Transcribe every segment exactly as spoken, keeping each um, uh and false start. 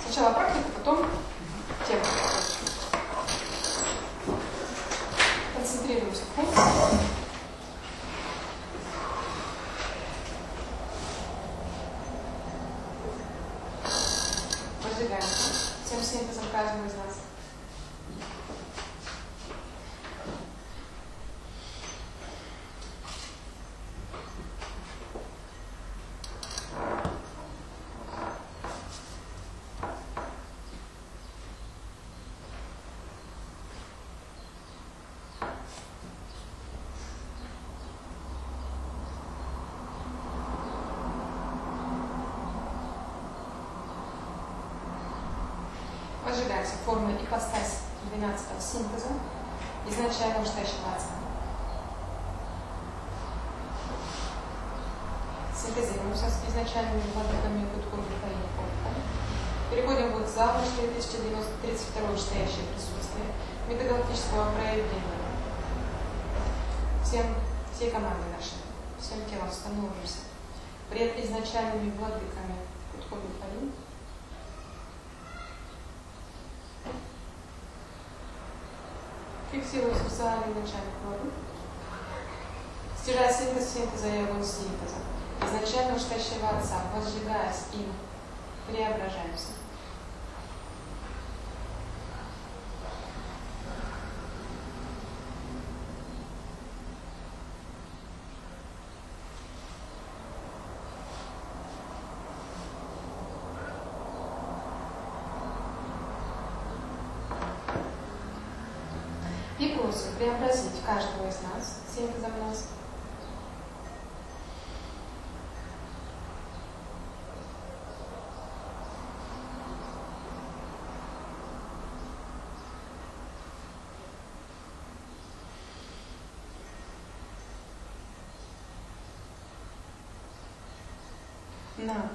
Сначала практика, потом тема. Концентрируемся в функции. Продвигаемся всем синтезом каждого из нас. Возжигаемся формой ипостась двенадцатого синтеза изначального штащего отца. Синтезируемся с изначальными владыками кутком графаина опыта. Переходим в зал на четыре тысячи девятьсот тридцать второе штащее присутствие метагалактического проявления. Всем, всей командой нашей, всем телом становимся пред изначальными владыками кутком графаина. Фиксируя специальный начальник воды. Стяжая синтез синтеза и огонь синтеза. Изначального штащего отца, возжигаясь им, преображаемся. И просим преобразить каждого из нас, синтезом нас, на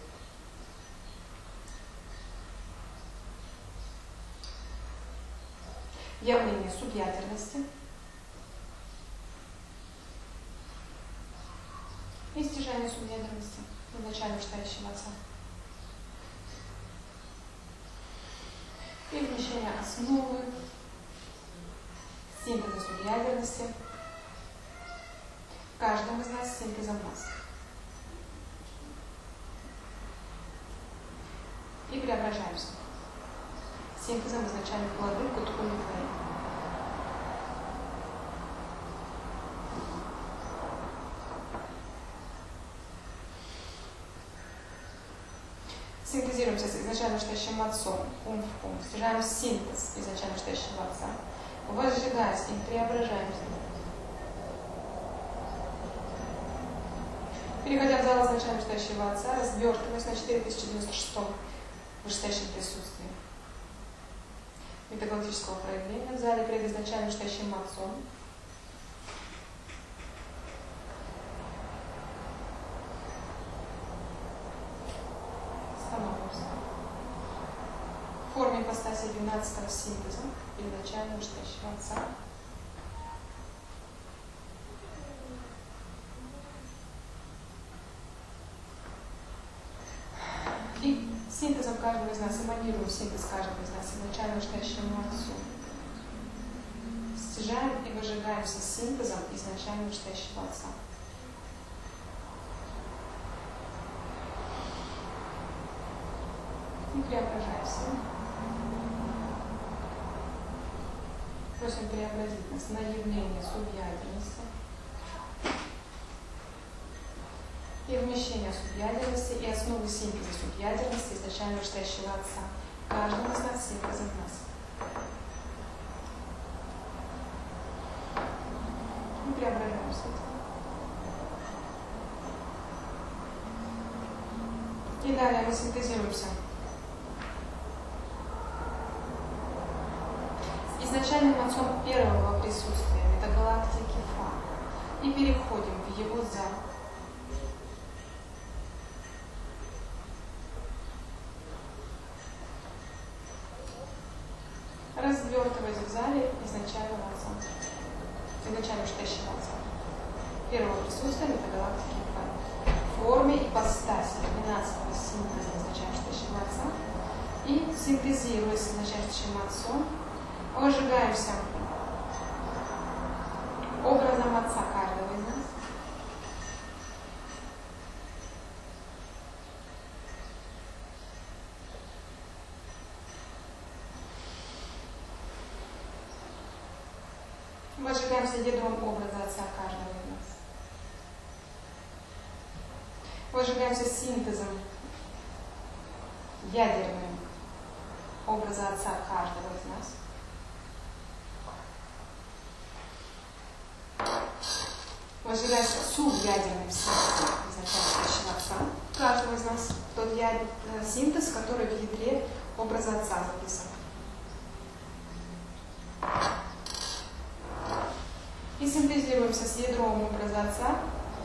явление субъядерности и стяжание субъядерности изначально штащего отца. И вмещение основы синтеза субъядерности в каждом из нас синтезом нас. И преображаемся синтезом изначальных владык кутком графаина. Синтезируемся с изначально штащим отцом, ум в ум, стяжаем синтез изначально штащего отца, возжигаясь им, преображаемся. Переходя в зал изначально штащего отца, развертываясь на четыре тысячи девяносто шестом вышестоящем присутствии метагалактического проявления в зале перед изначально штащим отцом. Становимся в форме ипостаси двенадцатого синтеза изначально штащего отца. И синтезом каждого из нас, эманируем синтез каждого из нас изначально штащему отцу. Стяжаем и выжигаемся синтезом изначально штащего отца. И преображаемся. Просим преобразить нас на явление субъядерности и вмещение субъядерности и основы синтеза субъядерности изначально штащего отца. Каждый из нас синтезом нас. И преображаемся. И далее мы синтезируемся с изначальным отцом первого присутствия метагалактики Фа и переходим в его зал. Развертываясь в зале изначального отца, изначально штащего отца, первого присутствия метагалактики Фа. В форме ипостаси двенадцатого синтеза изначально штащего отца И синтезируя с изначальным отцом, выжигаемся образом отца каждого из нас. Выжигаемся ядром образа отца каждого из нас. Выжигаемся синтезом ядерным образа отца каждого из нас. Выжигаемся субъядерным синтезом изначального отца каждого из нас. Тот ядер, синтез, который в ядре образа отца записан. И синтезируемся с ядром образа отца.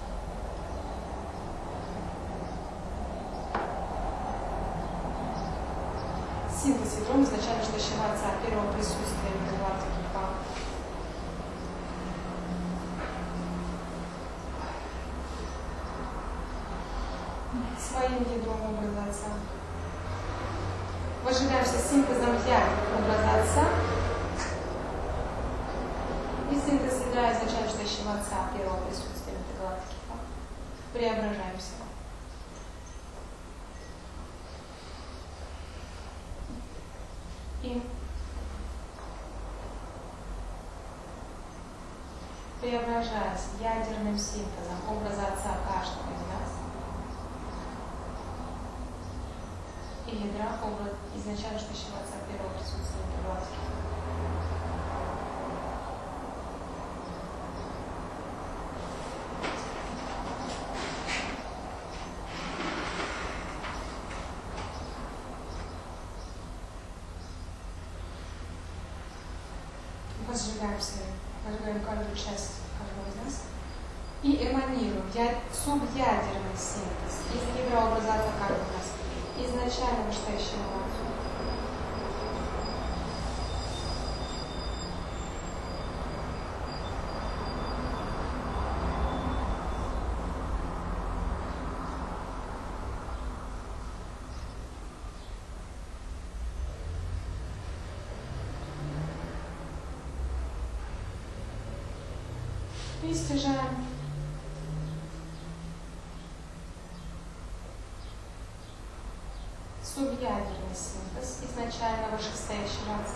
Синтез ядром изначально ждущего отца первого присутствия метагалактики Па. Своим ядром образа отца. Выжигаемся синтезом ядер образа отца. И синтез ядра изначально ждущего отца первого присутствия метагалактики Па. Преображаемся. И преображаясь ядерным синтезом образа отца каждого из нас и ядра образа изначально ждущего отца первого присутствия метагалактики. Возжигаемся, возжигаем каждую часть каждого из нас и эманируем я, субъядерный синтез из ядра образа отца каждого из нас, изначально вышестоящего отца. И стяжаем субъядерный синтез изначально вышестоящего отца.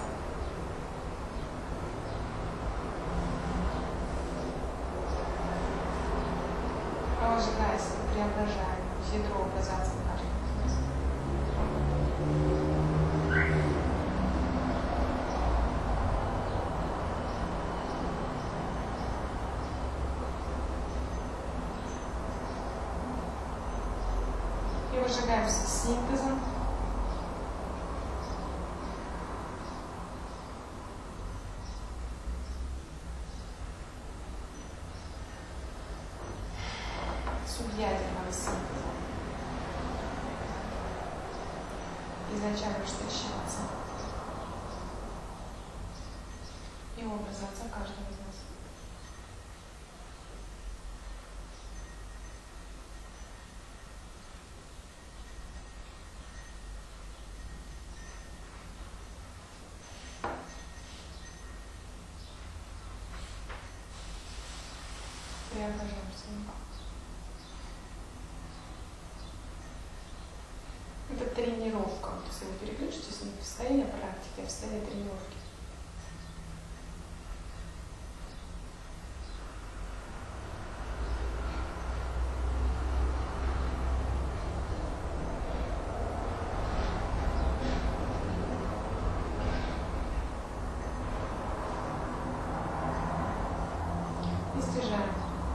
Выжигаясь, преображаем ядро образа отца каждого из нас. И выжигаемся синтезом субъядерного синтеза изначально вышестоящего отца и образа отца каждого из нас. Преображаемся. Это тренировка. То есть вы переключитесь не в состояние практики, а в состояние тренировки. И стяжаем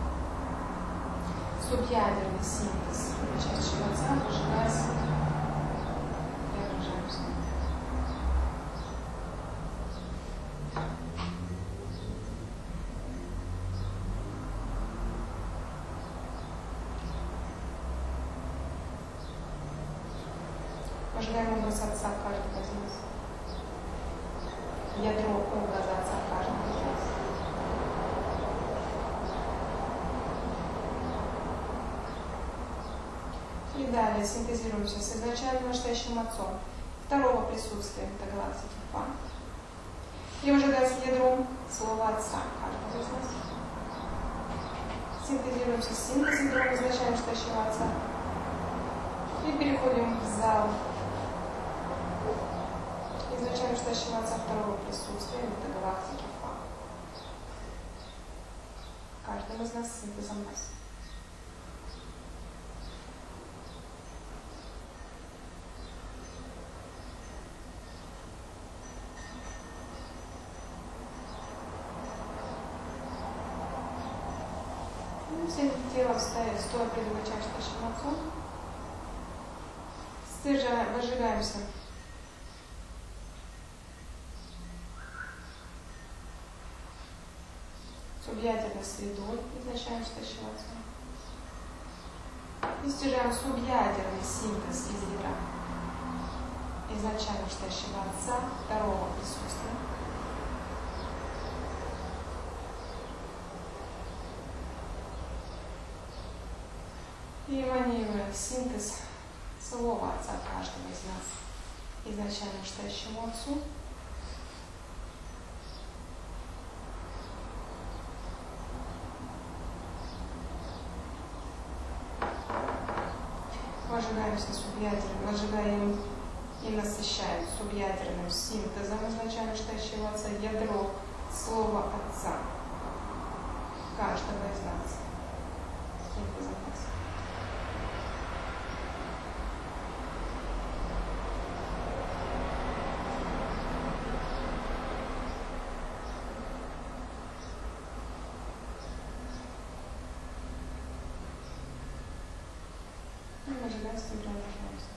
субъядерный синтез части отца, выжигаясь, преображаемся. Выжигаем образ отца каждого из нас. Ядро образа отца каждого из нас. И далее синтезируемся с изначально настоящим отцом второго присутствия метагалактики Фа. И выжигаясь ядром слова Отца каждого из нас. Синтезируемся с синтезом ядра изначально стоящего Отца. И переходим в зал изначально стоящего Отца второго присутствия метагалактики Фа. Каждым из нас синтезом нас. Всем телом стоит, стоя перед высочайшим Отцом. Стыжаем, выжигаемся. С объятельной средой изначально стоящего Отца. И стяжаем субъядерный синтез из ядра изначально стоящего Отца второго присутствия. И эманируя синтез слова Отца каждого из нас, изначально стоящему Отцу. Выжигаемся субъядерным, выжигаем и насыщаем субъядерным синтезом изначально стоящего Отца ядро слова Отца каждого из нас. Синтезом нас. Выжигаемся и продолжаемся.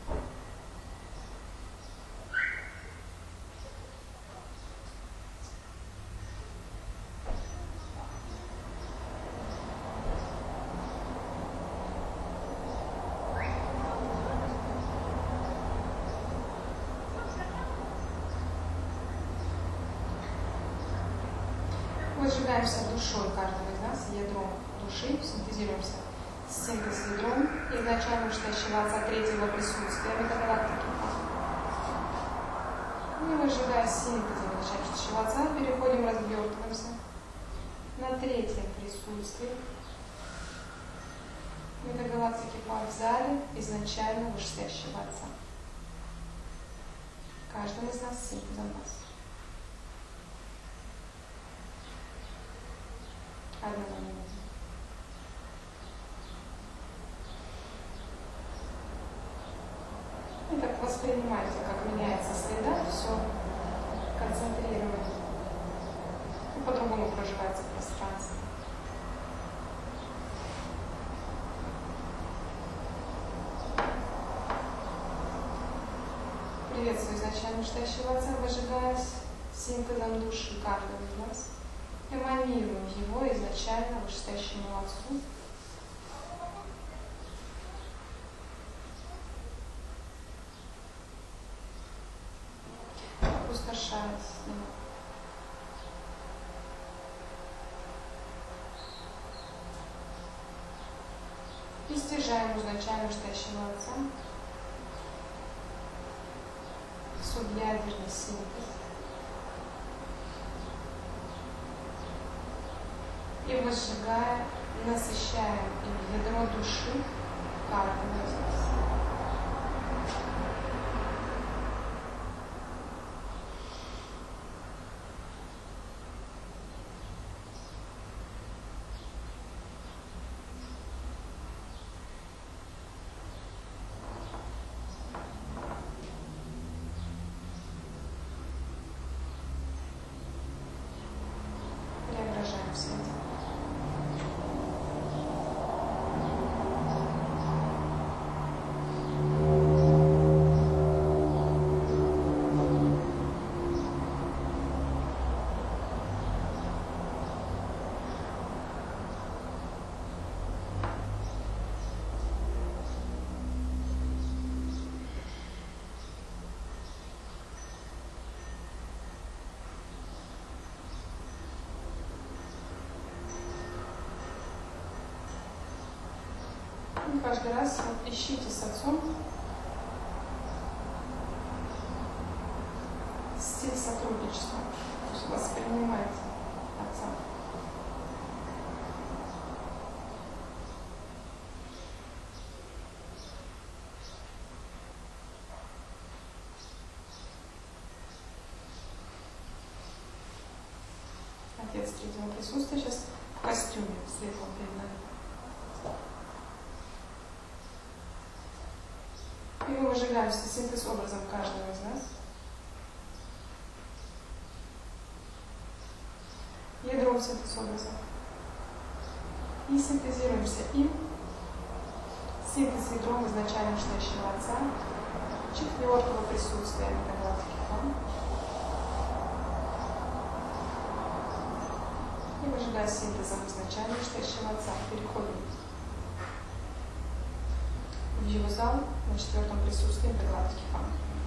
Выжигаемся душой каждого из нас, ядром души, синтезируемся с синтез ядром изначально стоящего Отца третьего присутствия метагалактики. И выжигая синтезом изначально стоящего Отца, переходим, развертываемся на третьем присутствии метагалактики Фа в зале изначально вышестоящего Отца. Каждым из нас синтезом нас. Одного минуты. И так воспринимайте, как меняется среда, все концентрировать. И по-другому проживается пространство. Приветствую изначально стоящего Отца, выжигаясь синтезом души каждого из нас. Эманируем его изначально вышестоящему Отцу. Опустошаясь с ним. И стяжаем изначально стоящего Отца субъядерный синтез. И выжигая, насыщаем им ядро души каждого из нас. Преображаем все это. И каждый раз вот ищите с Отцом стиль сотрудничества. То есть воспринимайте Отца. Отец третьего присутствия сейчас в костюме светлом перед нами. И мы выжигаемся синтез образом каждого из нас. Ядром синтез образа. И синтезируемся им. Синтез ядром изначально стоящего Отца. Четвертого присутствия метагалактики Фан. И выжигая синтезом изначально стоящего Отца, переходим в его зал на четвертом присутствии метагалактики Фан.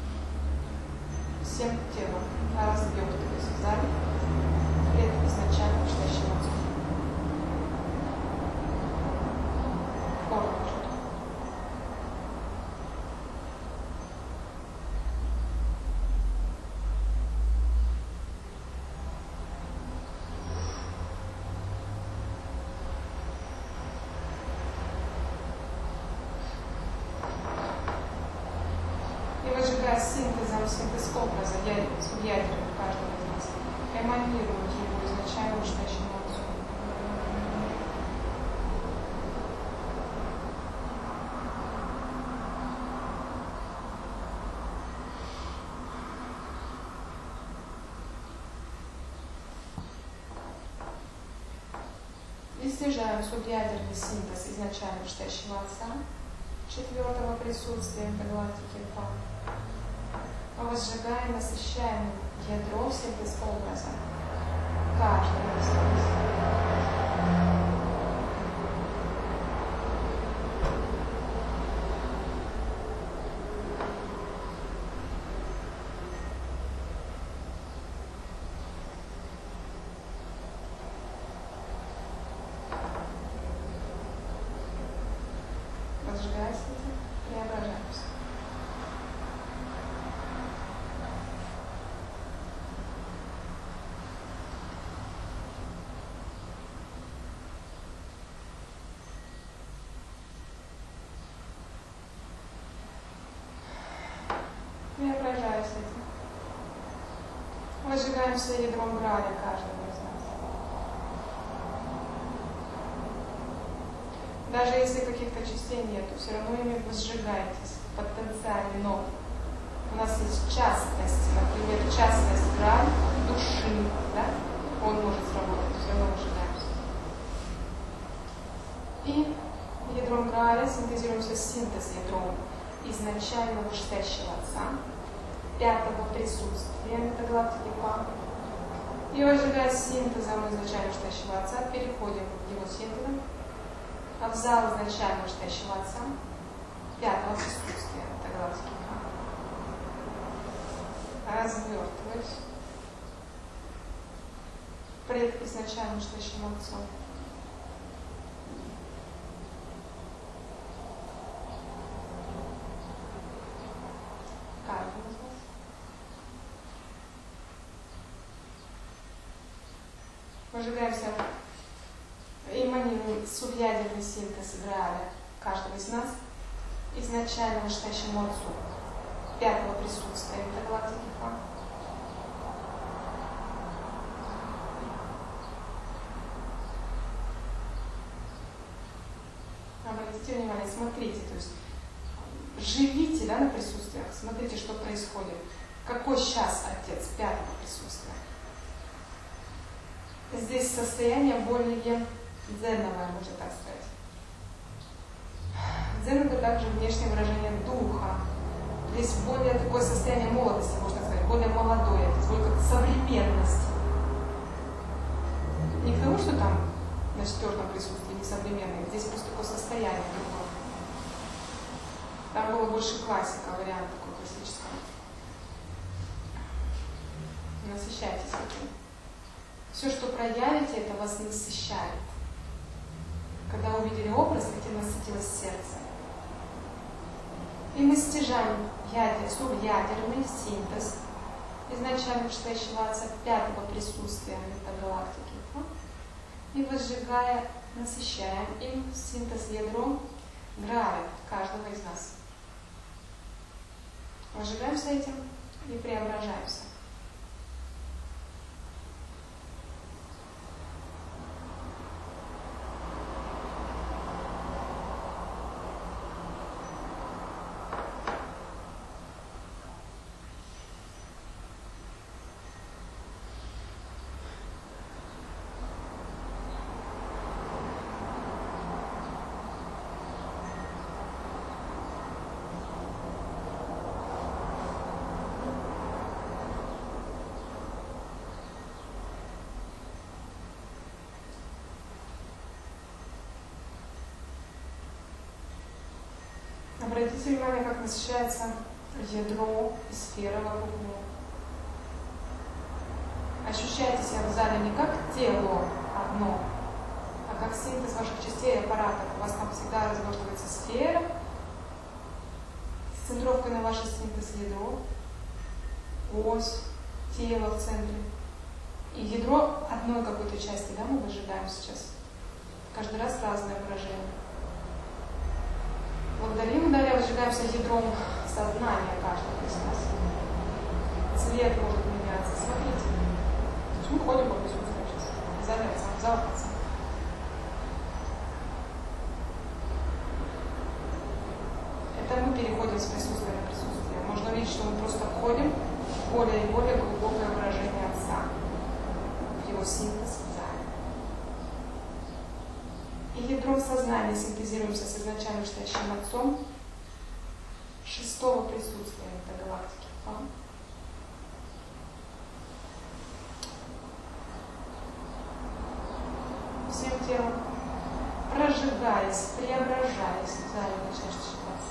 Всем телом развертываясь в зале пред изначально стоящим Отцом. Форма четко. Выжигая синтезом, синтез образа, субъядерным каждого из нас, эманирует его изначально настоящему Отцу. И снижаем субъядерный синтез изначально настоящего Отца, четвертого присутствия метагалактики Фан. Возжигаем, насыщаем ядро синтез образа каждого из нас. Возжигаясь, преображаемся. Преображаясь этим. Возжигаемся ядром граля каждого из нас. Даже если каких-то частей нету, все равно ими возжигаетесь потенциально. Но у нас есть частность, например, частность граль души, да? Он может сработать, все равно выжигаемся. И ядром граля синтезируемся синтез ядром изначально вышедшего Отца, пятого присутствия метагалактики Фан. И выжигая синтезом изначально вышедшего Отца, переходим в его синтезом в зал изначально вышедшего Отца, пятого присутствия метагалактики Фан. Развертываясь пред изначально вышедшим Отцом. Выжигаемся, эманируем субъядерный синтез граля каждого из нас изначально вышедшему Отцу, пятого присутствия метагалактики Фан. Обратите внимание, смотрите, то есть живите, да, на присутствиях, смотрите, что происходит. Какой сейчас Отец пятого присутствия? Здесь состояние более дзеновое, можно так сказать. Дзен — это также внешнее выражение духа. Здесь более такое состояние молодости, можно сказать, более молодое, то есть более современности. Не к тому, что там на четвертом присутствии несовременное, здесь просто такое состояние другое. Там было больше классика, вариант такой классического. Насыщайтесь этим. Все, что проявите, это вас насыщает. Когда увидели образ, этим насытилось сердце. И мы стяжаем ядер, субъядерный синтез изначально вышестоящего Отца пятого присутствия метагалактики, и возжигая, насыщаем им синтез ядром Грааля каждого из нас. Возжигаемся этим и преображаемся. Обратите внимание, как насыщается ядро и сфера вокруг него. Ощущайте себя в зале не как тело одно, а как синтез ваших частей и аппаратов. У вас там всегда разворачивается сфера с центровкой на ваше синтез ядро, ось, тело в центре. И ядро одной какой-то части, да, мы выжигаем сейчас. Каждый раз разное выражение. Благодарим, далее выжигаемся ядром сознания каждого из нас. Цвет может меняться. Смотрите. То есть мы ходим по присутствию сейчас. Заняться, завтраться. Это мы переходим с присутствия на присутствие. Можно увидеть, что мы просто входим в более и более глубокое выражение Отца. В его синтез в зале. И ядром сознания синтезируемся с изначально вышестоящим Отцом шестого присутствия метагалактики. Всем телом, прожигаясь, преображаясь в зале начинаешь считаться.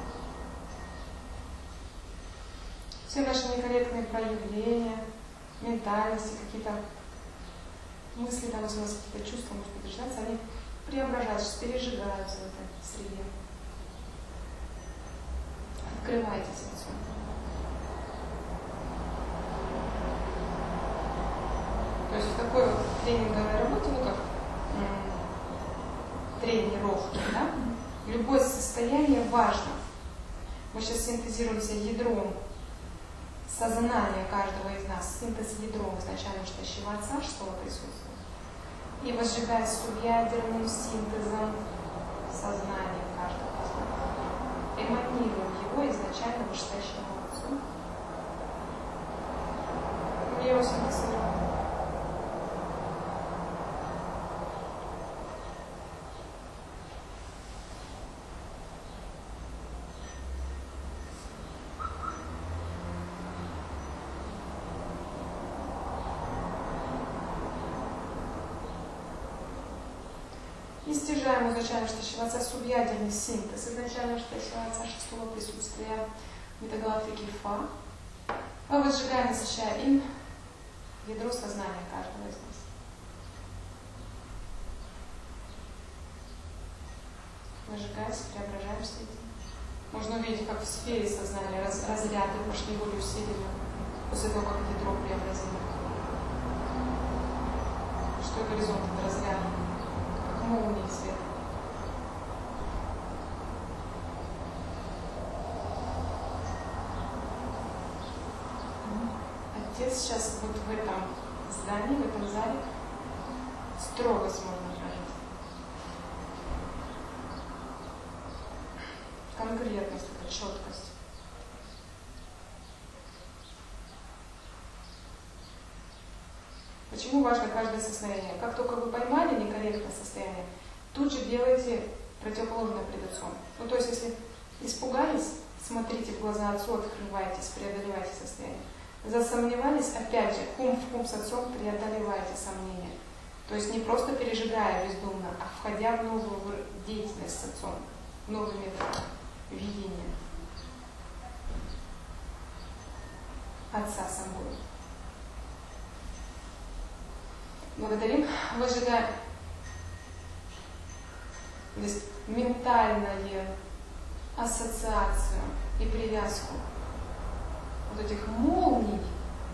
Все наши некорректные проявления, ментальности, какие-то мысли, там, если у нас какие-то чувства, может быть, начинаются, они преображаются, пережигаются в этой среде. Открывайтесь отсюда. То есть в такой вот тренинговой работе, ну как тренировки, да, любое состояние важно. Мы сейчас синтезируемся ядром сознания каждого из нас, синтез ядром изначально вышестоящего Отца, шестого присутствия. И возжигая субъядерным синтезом сознания каждого из нас. Эманируем его изначально вышестоящему Отцу. Мы его синтезируем. И стяжаем изначально вышестоящего Отца субъядерный синтез, изначально вышестоящего Отца шестого присутствия метагалактики Фа. Мы возжигаем, насыщая им ядро сознания каждого из нас. Выжигаясь, преображаемся этим. Можно увидеть, как в сфере сознания раз, разряды пошли более усиленно после того, как ядро преобразили. Что горизонт это разряд? Молнии света. Отец сейчас вот в этом здании, в этом зале строгость можно прожить. Конкретность, это четкость. Почему важно каждое состояние? Как только вы поймали некорректное состояние, тут же делайте противоположное пред Отцом. Ну, то есть, если испугались, смотрите в глаза Отцу, открывайтесь, преодолевайте состояние. Засомневались, опять же, кум в кум с Отцом преодолевайте сомнения. То есть, не просто пережигая бездумно, а входя в новую деятельность с Отцом, в новый метод видения Отца собой. Благодарим, выжигаем. То есть ментальную ассоциацию и привязку вот этих молний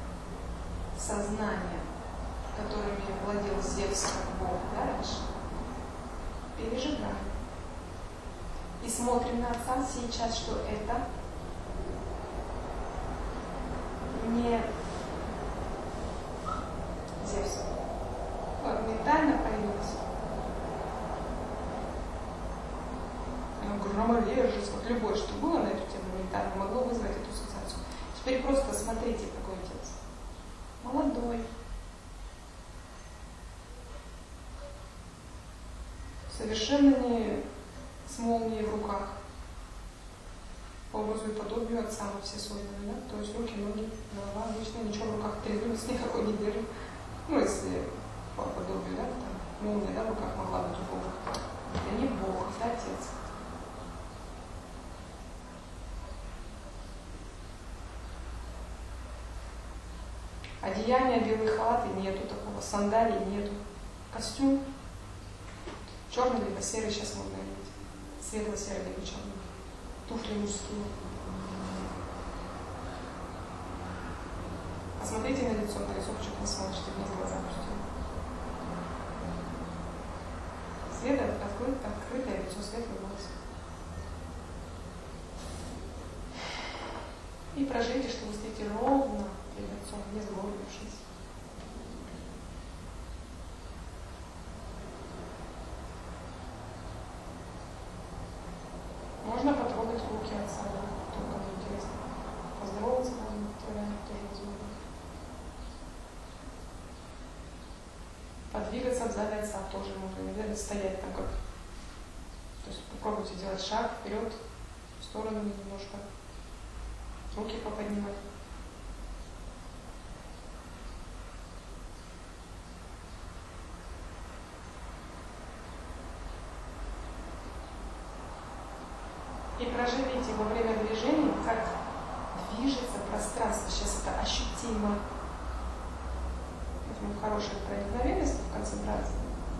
сознания, которыми владел Зевс как Бог, да, раньше, пережигаем. И смотрим на Отца сейчас, что это не Зевс. Вот, ментально появилось. Громовержец, вот любое, что было на эту тему ментально, могло вызвать эту ассоциацию. Теперь просто смотрите, какой отец. Молодой. Совершенно не с молнией в руках. По образу и подобию отца мы все созданы, да? То есть руки, ноги, голова, обычно ничего в руках трезвенности никакой не держит. Ну, если по подобию, да, там, молния, да, в руках могла быть у Бога. Это не Бог, это Отец. Одеяния, белые халаты нету такого, сандалий нету. Костюм черный либо серый, сейчас можно иметь. Светло-серый либо черный. Туфли мужские. Посмотрите на лицо, на лицо почему не смотрите, вниз глаза пустите. Свет открыт, открытое лицо, светлый волос. И прожите, что вы стоите ровно перед лицом, не сгорбившись. Можно потрогать руки отца, да, кто кому интересно. Поздороваться можно, тоже возможно. Подвигаться в зале отца тоже можно, не обязательно стоять там как. То есть попробуйте делать шаг вперед, в сторону немножко. Руки поподнимать. И проживите во время движения, как движется пространство. Сейчас это ощутимо. Поэтому хорошая проникновенность в концентрации.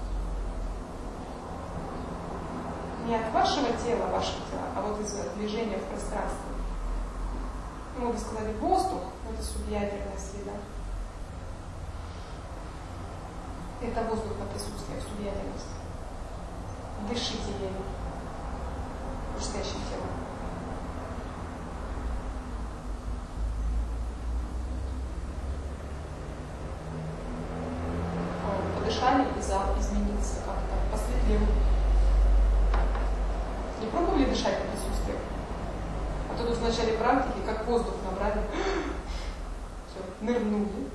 Не от вашего тела, вашего тела, а вот из движения в пространстве. Ну, вы сказали воздух, это субъядерная среда. Это воздух на присутствие, субъядерность. Дышите ею. Настоящим телом. Подышали, и зал изменился как-то, посветлел. Не пробовали дышать на присутствие? А то тут в начале практики, как воздух набрали, все, нырнули.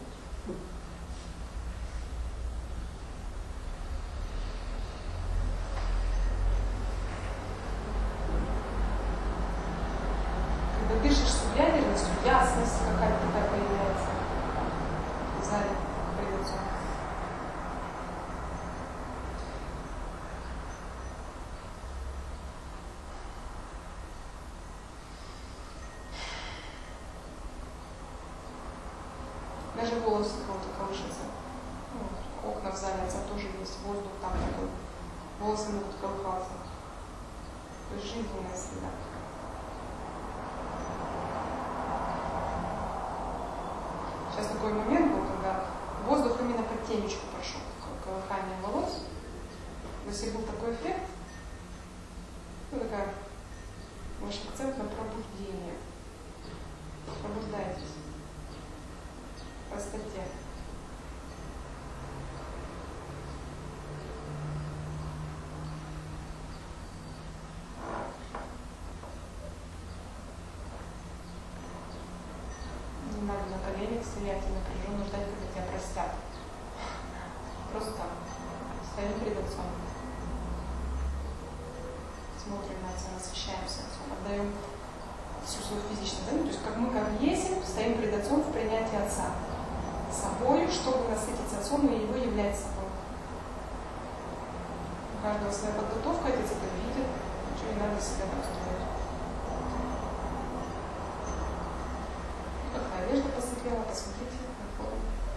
Когда дышишь субъядерностью, ясность какая-то такая появляется в зале перед лицом. Даже волосы кого-то колышутся. Ну, окна в зале отца тоже есть, воздух там такой. Волосы могут колыхаться. То есть жизненная среда. Сейчас такой момент был, когда воздух именно под темечку прошел, колыхание волос. То есть был такой эффект, ну такая, ваш акцент на пробуждение. Пробуждайтесь. В простоте. Не надо на коленях стоять и напряженно ждать, когда тебя простят. Просто так. Стоим перед отцом. Смотрим на отца, насыщаемся отцом, отдаем всю свою физичную энергию. То есть как мы как есть, стоим перед отцом в принятии отца. Собой, чтобы насытиться отцом и его являть собой. У каждого своя подготовка, отец это видит, ничего не надо себя там строить. Как одежда посветлела, посмотрите на форму.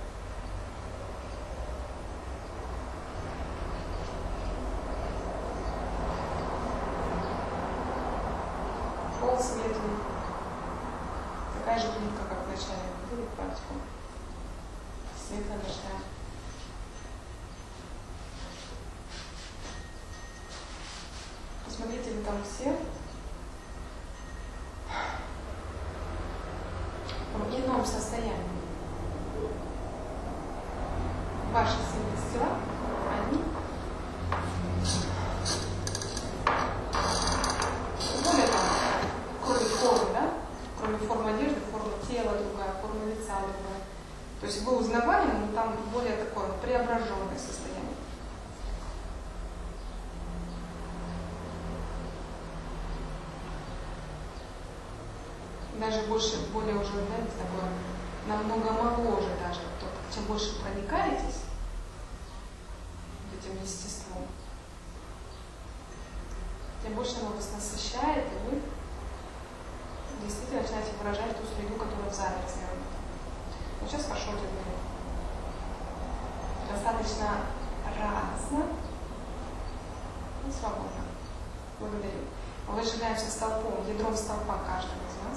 Пол светлый. Такая же плитка, как в начале. Будет практику. света дождя. Посмотрите, вы там все в ином состоянии. Ваши сильные тела, они более там, кроме формы, да? Кроме формы одежды, форма тела другая, форма лица другая. То есть вы узнавали, но там более такое преображенное состояние. Даже больше, более уже, знаете, такое, намного моложе даже. Чем больше проникаетесь этим естеством, тем больше оно вас насыщает, и вы действительно начинаете выражать ту среду, которая в зале сделана. Но сейчас хорошо делаю. Достаточно радостно и свободно. Благодарю. Мы сжигаемся столпом, ядром столпа каждого из нас.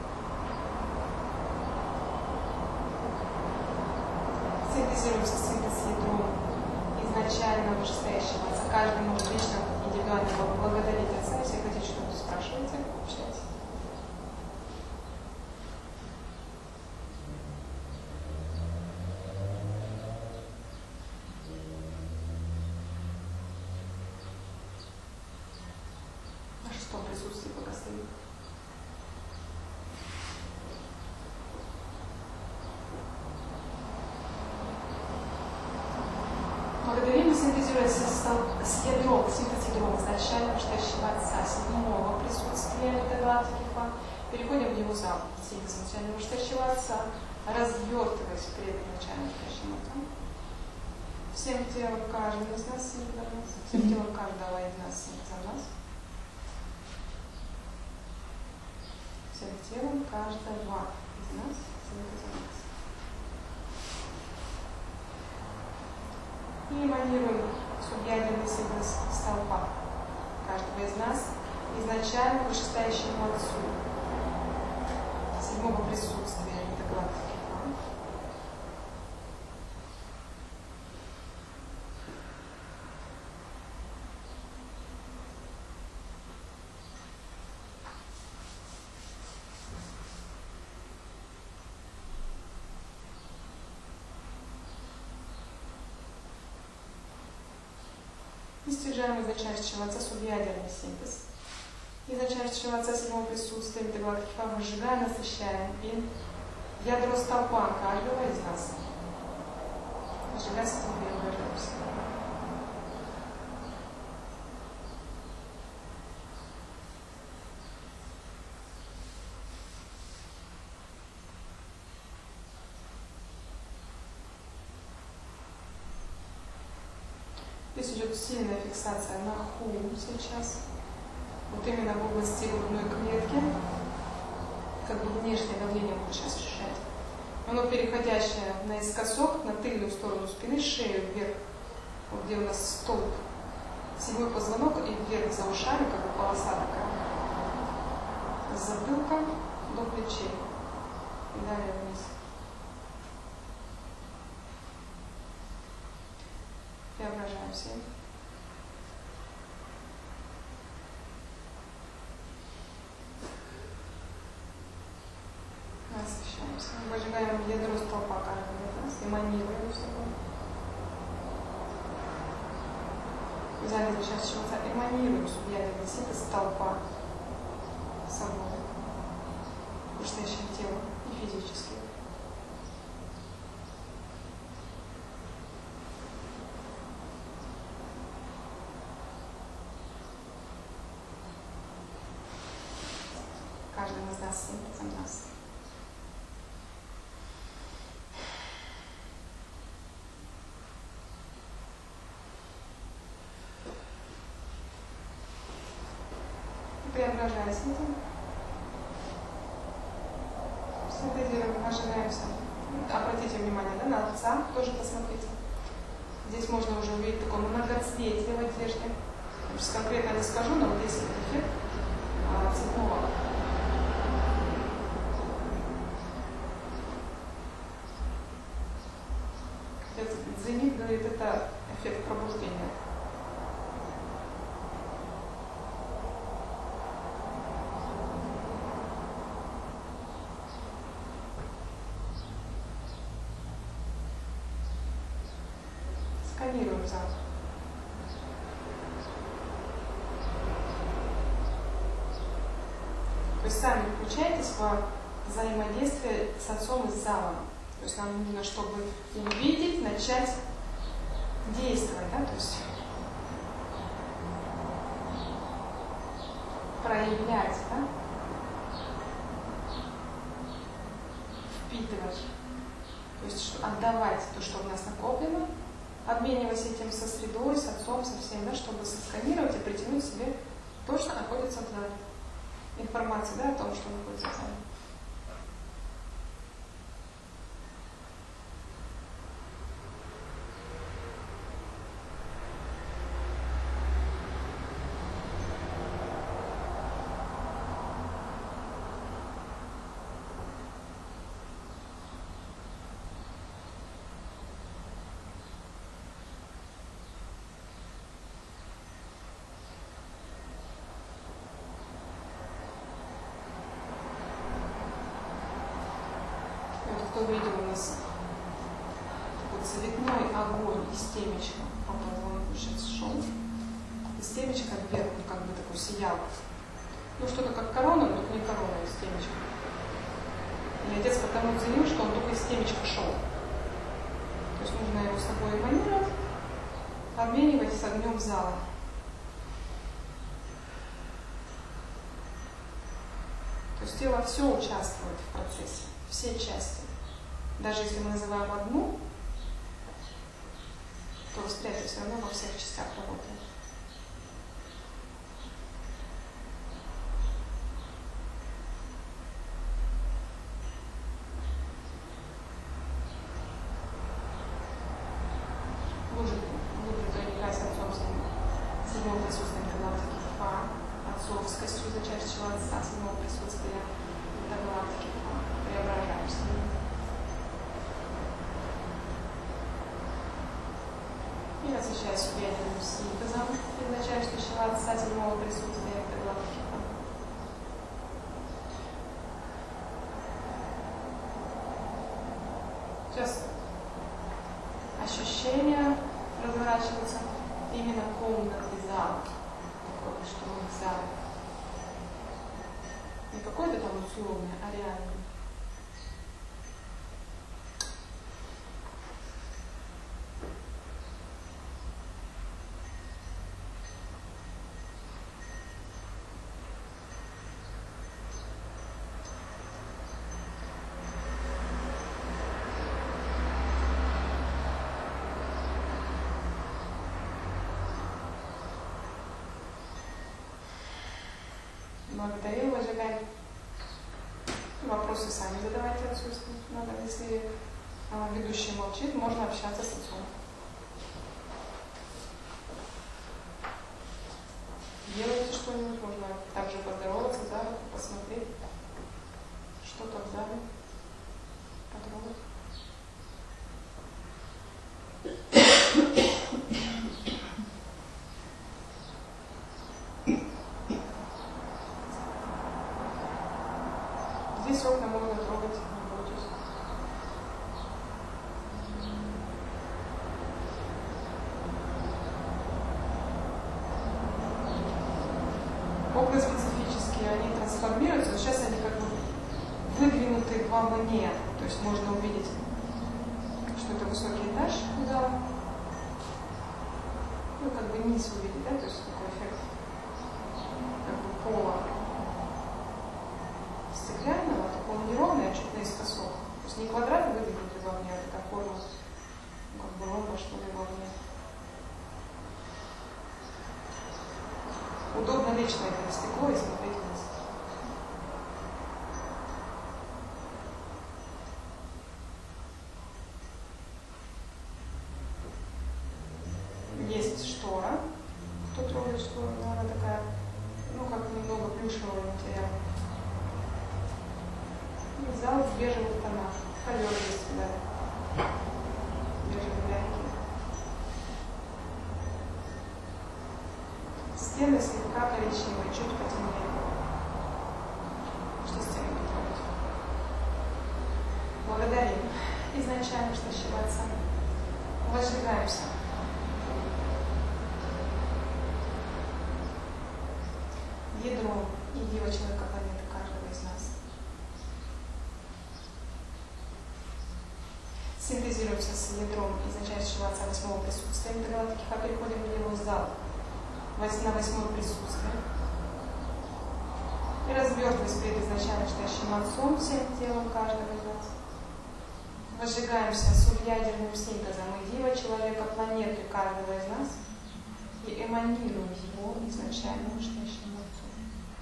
Синтезируемся синтез ядром изначально вышестоящего отца. Каждый может лично, индивидуально благодарить отца. Если хотите что-то спрашивайте, общайтесь. На шестом присутствии пока стоит. Благодарим и синтезируется с ядром, синтез ядром изначально вышестоящего отца, седьмого присутствия метагалактики. Переходим в его зал, синтез изначально вышестоящего отца, развертываясь перед изначально вышестоящим отцом. Всем телом каждого из нас синтез за нас, всем телом каждого из нас синтез за нас. Всем телом каждого из нас синтез за нас. И эманируем субъядерный синтез столпа каждого из нас изначально вышестоящему отцу седьмого присутствия метагалактики. И стяжаем изначального отца субъядерный синтез. Изначального отца седьмого присутствия метагалактики выжигаем, насыщаем и ядро столпа каждого из нас. Выжигая столбы, выражаемся. Здесь идет сильная фиксация на хум сейчас. Вот именно в области грудной клетки. Как бы внешнее давление будет сейчас ощущать. Оно переходящее наискосок, на тыльную сторону спины, шею вверх. Вот где у нас столб. Седьмой позвонок и вверх за ушами, как бы полоса такая. С затылка до плечей. И далее вниз. Преображаемся. Насыщаемся. Выжигаем ядро столпа каждого из нас, эманируем всего. Взяли изначального отца, эманируем субъядерный синтез столпа собой, вышестоящим телом и физически. Каждый из нас синтезом нас. Преображаясь этим, синтезируем, ожидаемся. Обратите внимание, да, на отца, тоже посмотрите. Здесь можно уже увидеть такое многоцветие в одежде. Сейчас конкретно не скажу, но вот есть эффект а, цветного. зенит, говорит, это эффект пробуждения. Сканируем зал. То есть сами включайтесь во взаимодействие с отцом и с залом. То есть нам нужно, чтобы увидеть, начать действовать, да, то есть проявлять, да, впитывать, то есть отдавать то, что у нас накоплено, обмениваясь этим со средой, с отцом, со всем, да, чтобы сосканировать и притянуть себе то, что находится в зале. Информация, да, о том, что находится в зале. Кто видел у нас вот цветной огонь из темечка, попробовал он сейчас шел, из темечка вверх, ну, как бы такой сиял. Ну что-то как корона, но не корона, из темечка. И отец потому ценил, что он только из темечка шел. То есть нужно его с собой эманировать, обменивать с огнем зала. То есть тело все участвует в процессе, все части. Даже если мы называем одну, то восприятие все равно во всех частях работает. Глубже проникать отцом седьмого присутствия галактики Фа, отцовскостью зачащего отца седьмого присутствия галактики Фа, преображаемся. И насыщаясь уверенным синтезом, предназначающего отца седьмого присутствия галактики Фа. Сейчас ощущения разворачиваются именно комнаты зала. Такое, что мы в зале. Не какое-то там условное, а реальное. Благодарю, уважаемые. Вопросы сами задавайте отцу, надо. Если а, ведущий молчит, можно общаться с отцом. Делайте что-нибудь, можно также поздороваться, да, посмотреть, что там в зале, потрогать. Здесь окна можно трогать, не бойтесь. Окна специфические, они трансформируются, но сейчас они как бы выдвинуты вовне. То есть можно увидеть, что это высокий этаж, куда, ну как бы низ увидеть, да, то есть такой эффект как бы пола. Стеклянного, такого неровное, а чуть наискосок. То есть не квадрат выдвинутый вовне, а такая форма, ну, как бы ромба, что ли, вовне. Удобно лечь на это стекло и смотреть вниз. Есть штора. Кто трогает штору? Она такая, ну, как немного плюшевого материала. Зал в бежевых тонах. Ковер есть, да. Бежевый мягкий. стены слегка коричневые, чуть потемнее. Что стены потрогать? Благодарим изначально, что считаться. Возжигаемся. Ядро единого человека планеты каждого из нас. Синтезируемся с ядром изначального отца восьмого присутствия метагалактики, а переходим в его зал на восьмое присутствие. И развертываясь перед изначально стоящим отцом всем телом каждого из нас. Возжигаемся субъядерным синтезом единого человека планеты каждого из нас и эманируем его изначально стоящим отцом.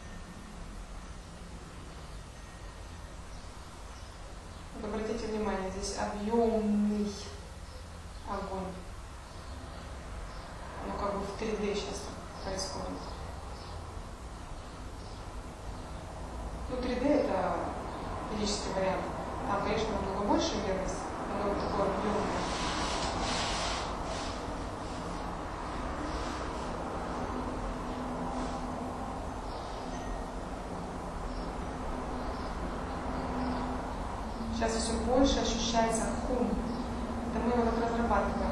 Вот обратите внимание, здесь объемный огонь. Ну, как бы в три дэ сейчас происходит. Ну, три дэ это физический вариант. Там, конечно, намного больше верность, но вот такой объемный. Сейчас все больше ощущается хум. Это мы его так разрабатываем.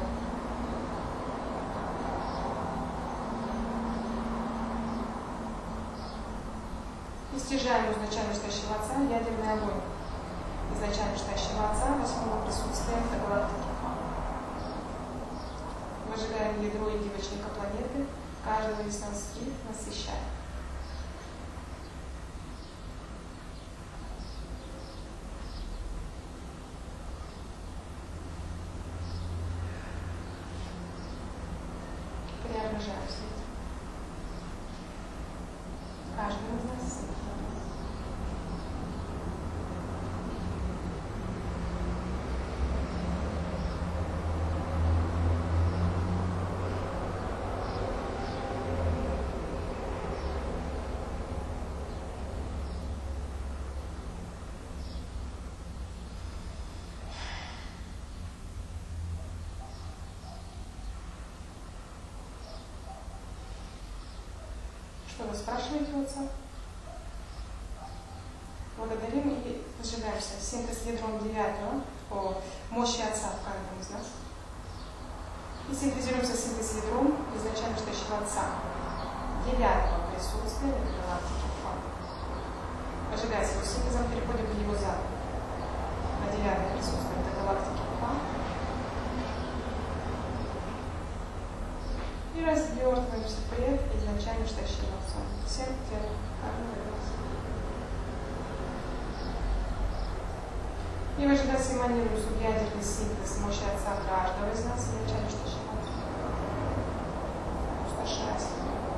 И стяжаем изначально стоящего отца ядерный огонь. Изначально стоящего отца восьмого присутствия галактики. Выжигаем ядро и девочника планеты, каждого из нас и насыщаем. Преображаемся. Каждый из нас. Что вы спрашиваете у отца? Благодарим и зажигаемся. Синтез ядром девятого по мощи отца в каждом из нас. И синтезируемся синтез ядром изначально стоящего отца девятого присутствия в галактике Фа. Зажигаясь его синтезом, переходим в его зал. На девятое присутствие это галактики Фа. И развертываемся пред изначально стоящим отцом. Всем телом каждого из нас. И выжигать эманируем субъядерный синтез мощи отца каждого из нас изначально стоящим отцом. Пустошаясь.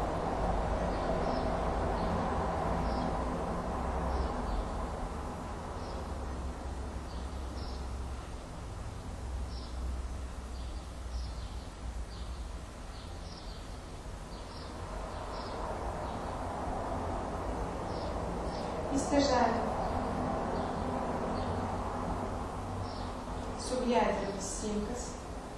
Стяжаем субъядерный синтез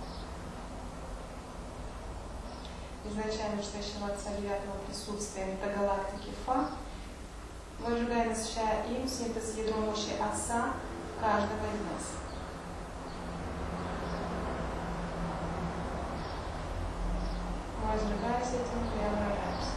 изначально стоящего отца девятого присутствия метагалактики Фа, выжигая, насыщая им синтез ядро мощи отца каждого из нас. Разжигаясь этим, преображаемся.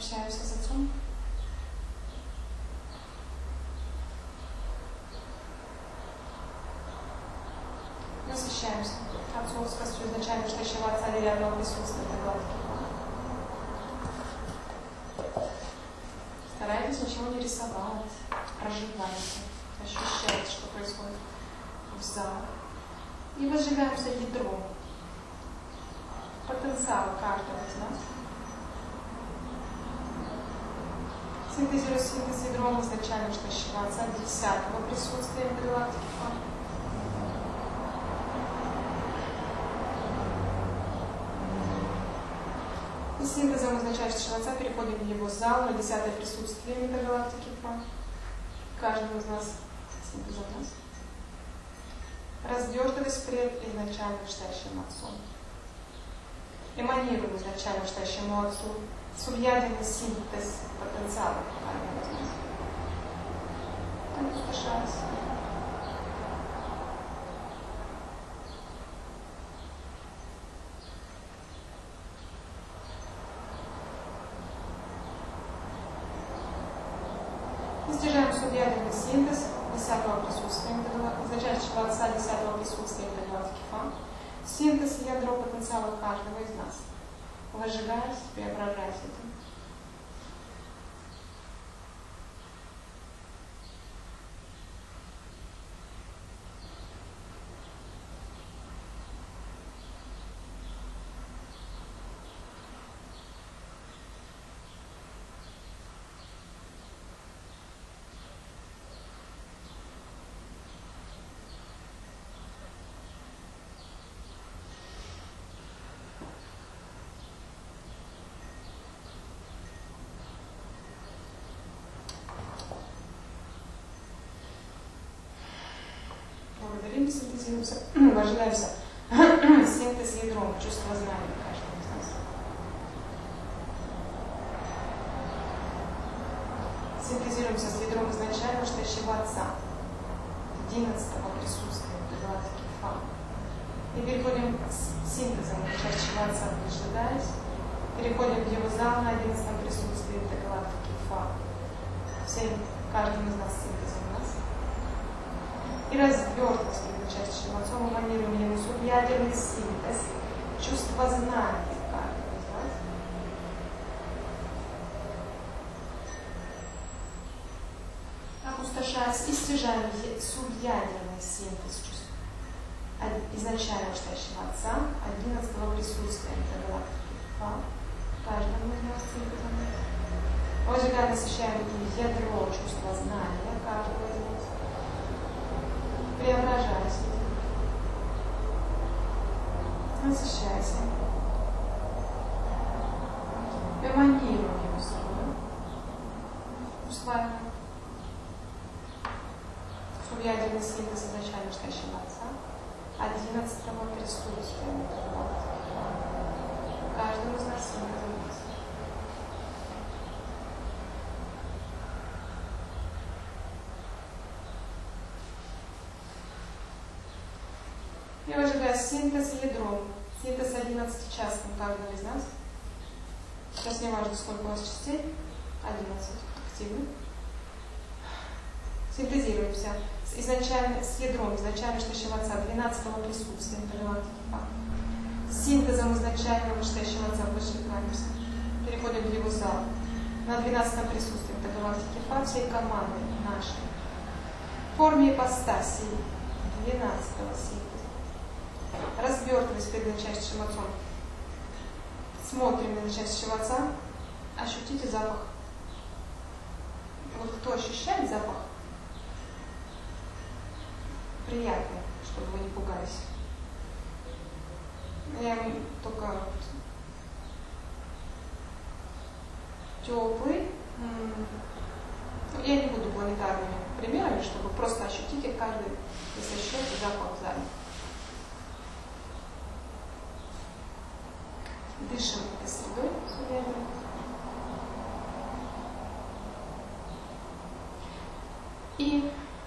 Общаемся с Отцом. Насыщаемся отцовскостью изначально штащего Отца нереального присутствия этой гладких. Старайтесь ничего не рисовать, проживайте, ощущайте, что происходит в зале. И возжигаемся ядром потенциала каждого из нас. Синтезируя синтез ядром изначально штащего Отца десятого присутствия галактики. И синтезом изначального Отца переходим в его зал на десятое присутствие метагалактики. Каждый из нас синтезом нас. Развертываясь пред изначально штащим Отцом. Эманируем изначально штащему Отцу субъядерный синтез потенциала каждого из нас. Так успешается. Достижаем субъядерный синтез десятого присутствия изначального Отца десятого присутствия галактики Фа. Синтез ядро потенциала каждого из нас. Возжигаясь, преображаясь это. Благодарим, синтезируемся, возжигаемся синтез ядром, чувство знания каждого из нас. Синтезируемся с ядром изначально штащего Отца, одиннадцатого присутствия галактики Фа. И переходим с синтезом штащего Отца, возжигаясь, переходим в его зал на одиннадцатом присутствии галактики Фа. Всем, каждым из нас синтезом нас. И развертываясь перед начальствующим Отцом, эманируем ему субъядерный синтез, чувство знания каждого из вас. Опустошаясь и стяжаем субъядерный синтез чувств изначально штащего Отца, одиннадцатого присутствия галактики Фа. Каждому из нас синтезом. Возжигаем, насыщаем и ядро чувства знания каждого из нас. Преображайся. Насыщайся. Эманируй его собой. Усваивай. Субъядерный синтез изначально штащего Отца. Одиннадцатого присутствия галактики. Каждому из нас синтезом нас. И возжигая синтез ядром, синтез одиннадцатичастным каждого из нас. Сейчас не важно, сколько у вас частей, одиннадцать активных. Синтезируемся с, изначально, с ядром изначально штащего Отца, двенадцатого присутствия галактики Фа. С синтезом изначального штащего Отца возжигаемся. Переходим в его зал. На двенадцатом присутствии галактики Фа всей команды нашей. В форме ипостаси двенадцатого синтеза. Развертываясь перед начальствующим Отцом, смотрим на начальствующего Отца, ощутите запах. Вот кто ощущает запах, приятный, чтобы вы не пугались. Я только вот теплый. Я не буду планетарными примерами, чтобы просто ощутите каждый, если ощущаете запах в зале. Дышим этой средой субъядерной. И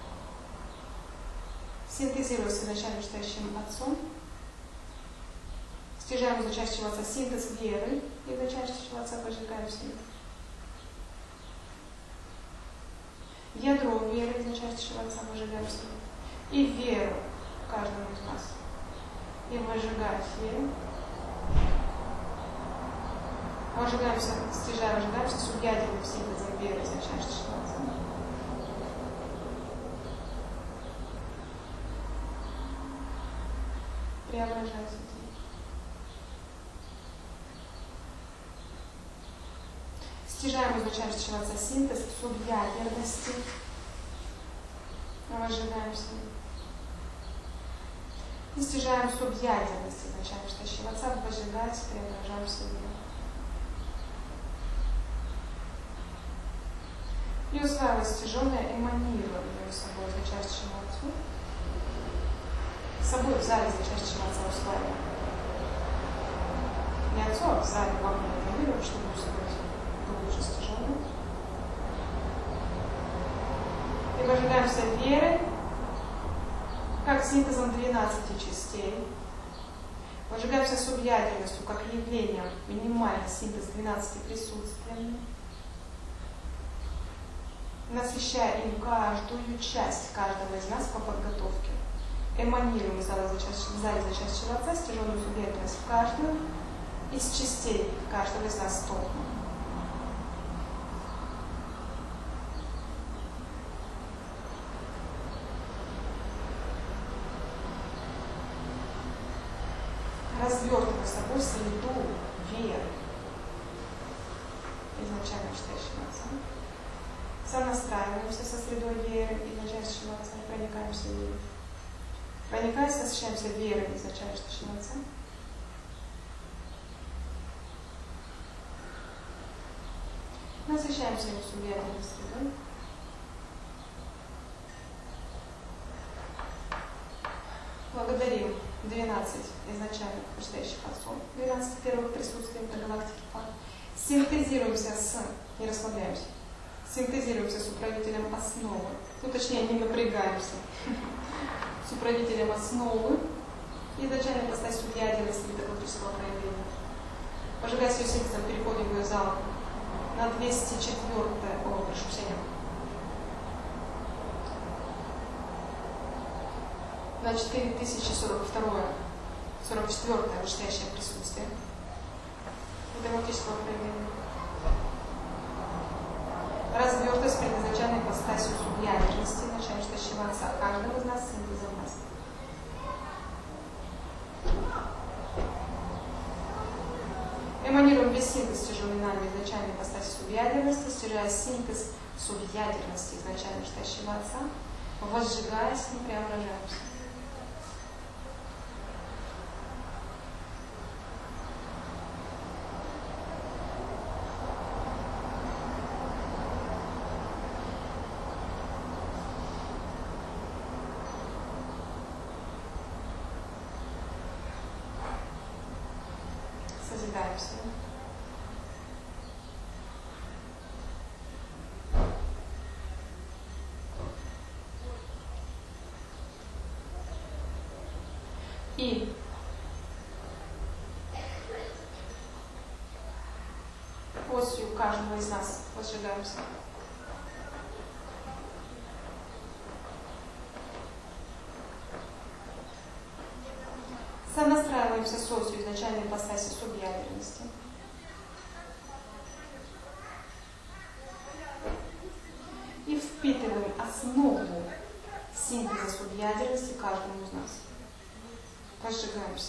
синтезируя с изначально штащим Отцом, стяжаем из начальствующего Отца синтез веры, и из начальствующего Отца возжигаем свет. ядро веры изначального Отца выжигаем себе. И веру каждому из нас. И выжигать веру. Выжигаемся, стяжаем, выжигаемся с ядерным синтезом веры изначального Отца. Преображайся. Стяжаем изначального Отца синтез субъядерности. Выжигаемся. И стяжаем субъядерность изначального Отца, выжигать, преображаем себе. И усваивая стяженное, эманируем ее собой изначального Отцу. С собой в зале изначального Отца усваиваем. Не Отцу, а в зале во мне эманируем, чтобы усвоить глубже стяженное. И выжигаемся верой, как синтезом двенадцати частей. Выжигаемся субъядерностью, как явлением, минимальный синтез двенадцати присутствиями. Насыщая им каждую часть каждого из нас по подготовке. Эманируем в зале изначального Отца стяженную субъядерность в каждую из частей каждого из нас током. Развертывая собой среду веры изначально читающего Отца. Сонастраиваемся со средой веры изначального Отца и проникаемся верой. Проникаясь, насыщаемся верой изначального Отца. Насыщаемся его субъядерной средой. Благодарим двенадцать изначальных вышестоящих отцов, двенадцать первых присутствий в галактике Фа. Синтезируемся с, не расслабляемся, синтезируемся с управителем основы, ну точнее не напрягаемся, с управителем основы, изначально постать субъядерности метагалактического проявления. Пожигая ее синтезом, переходим в ее зал на двести четвёртое, о, прошу прощения, на четыре тысячи сорок второе, сорок четвёртое вышестоящее присутствие метагалактического проявления. Развертываясь предназначенной ипостасью субъядерности, начинаем стащиваться от каждого из нас синтезом нас. Эманируем весь синтез, стяженный нами изначальной ипостаси субъядерности, стяжая синтез субъядерности изначально читающего Отца, возжигаясь, мы преображаемся. Созидаемся. И осью каждого из нас возжигаемся. Сонастраиваемся с осью изначальной ипостаси субъядерности. И впитываем основу синтеза субъядерности каждому из нас. Возжигаемся.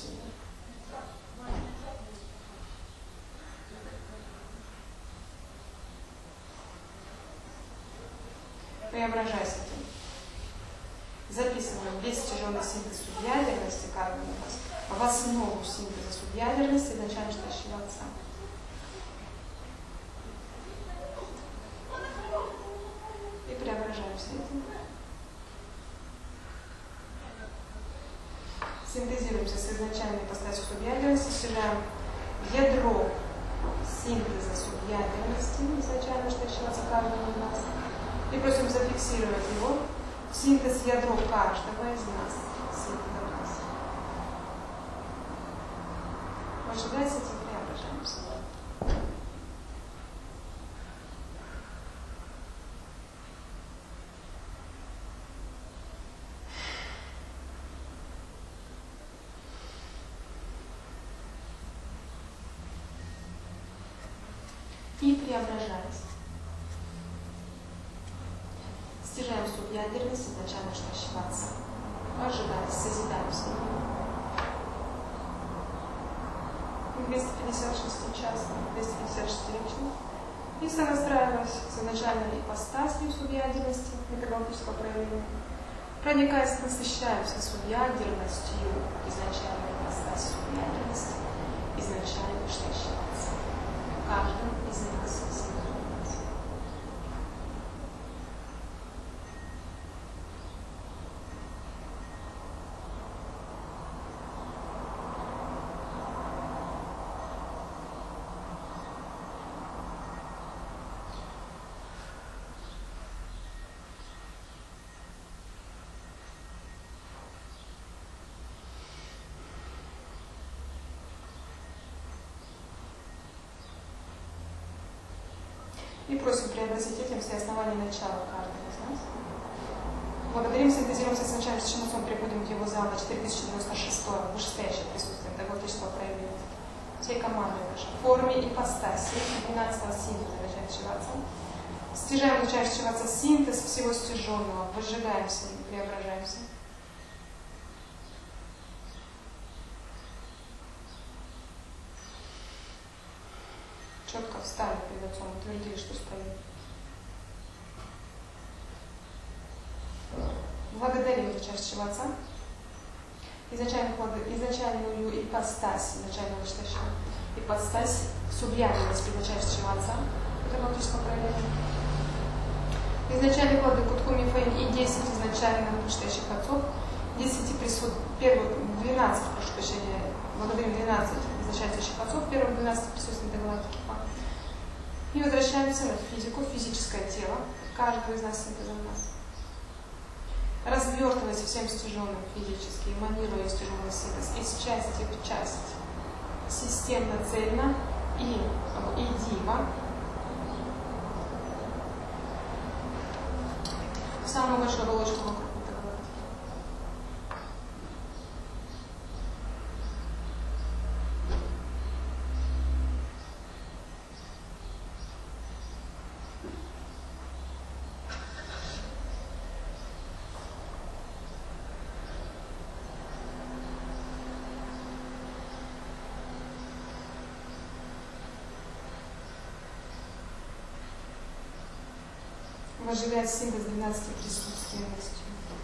Преображайся. Записываем весь тяжелый синтез субъядерности каждого из нас в основу синтеза субъядерности изначально читающего Отца. И преображаемся этим. Синтезируемся с изначальной ипостасью субъядерности, стяжаем ядро синтеза субъядерности изначально читающего Отца каждого из нас. И просим зафиксировать его в синтез ядро каждого из нас. Синтез нас. Возжигаясь этим, преображаемся. и преображаясь. Стяжаем субъядерность, изначально штащиваться. Ожидаясь, созидаемся. двести пятьдесят шесть час, двести пятьдесят четыре часа. И сонастраиваясь с изначальной ипостасью субъядерности, метагалактического проявления, проникаясь, насыщаемся субъядерностью, изначальной ипостасью субъядерности, изначально штащиваться. В каждом из нас синхронизм. И просим преобразить этим все основания начала каждого из нас. Благодарим, синтезируемся с начальным чемусом, приходим в его зал на четыре тысячи девяносто шестое, вышестоящее присутствие метагалактического проявления. Всей командой нашей в форме ипостаси двенадцатого синтеза начать сшиваться. Стяжаем, начинаем сшиваться синтез всего стяженного, выжигаемся и преображаемся. Четко встали перед отцом, утвердили, что стоит. Благодарим за часть отца. Изначальную ипостась, изначального штаща, ипостась субъядерность предначальства отца, это галактическое проявление. Изначальные плоды Кутку, Мифаим и десять изначально штащих отцов, десять присуд, первых двенадцать, прошу прощения, благодарим двенадцать изначальных отцов, первых двенадцать присутствует этой галактики. И возвращаемся на физику, физическое тело, каждого из нас синтезом нас. Развертываясь всем стяженным физически, эманируя стяженный синтез из части в часть, системно, цельно и едиво, в самую большую оболочку вокруг этой галактики. Оживляет синтез двенадцати присутственностью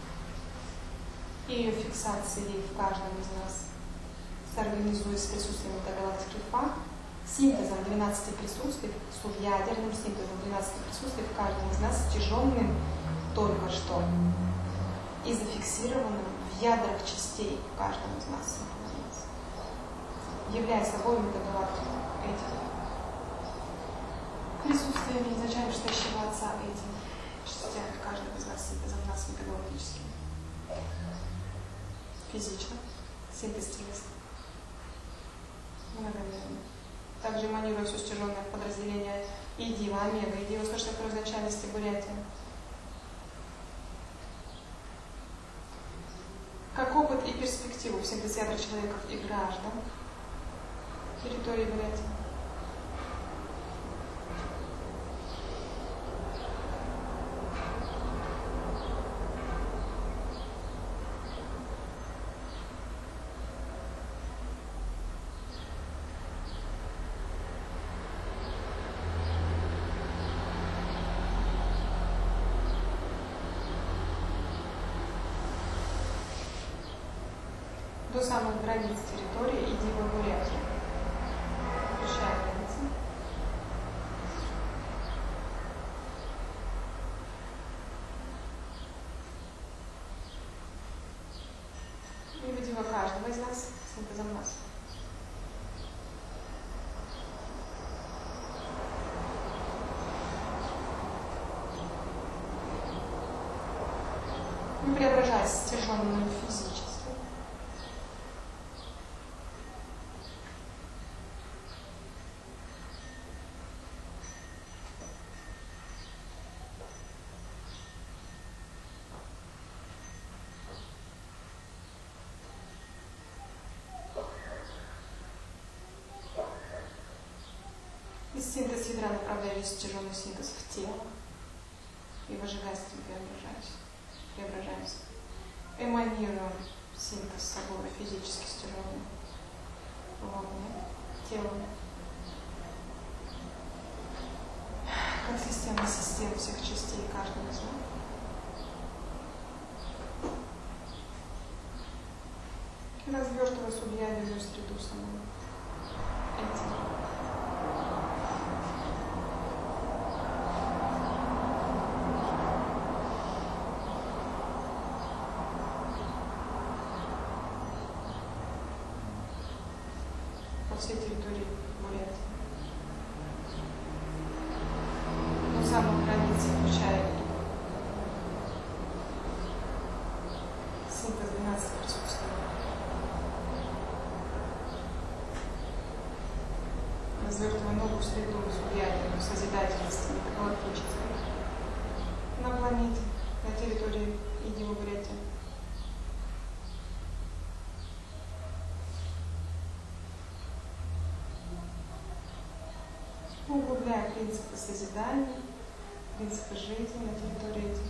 и ее фиксацией в каждом из нас, соорганизуясь с присутствием этой галактики Фа, синтезом двенадцати присутствий, субъядерным синтезом двенадцати присутствий в каждом из нас, стяженным только что и зафиксированным в ядрах частей в каждом из нас, являя собой метагалактику этих присутствиями изначально штащего отца этим частями каждого из нас синтезом нас метагалактическим. Физично, синтез телесный, многомерный. Также эманируя все стяженное в подразделение и Дива, Омега, и Дива восточной второй изначальности Бурятия. Как опыт и перспективу в синтез ядра человеков и граждан территории Бурятии. До самых границ территории и Дива Бурятии. Решаем границы. И видимо каждого из нас синтезом нас. Не преображаясь стяженным физически. синтез ядра направляет весь тяжелый синтез в тело и выжигая с ним преображаемся. преображаемся. Эманируем синтез собой физически с тяжелым волнами, телом. Консистентная система всех частей каждого из нас. Развертывая субъядерную среду самой. По всей территории Бурятии. Но самая граница включает синтез двенадцати присутствий. Развертывая новую среду субъядерную созидательности галактической на планете, на территории Идио Бурятии. Углубляя принципы созидания, принципы жизни на территории этих.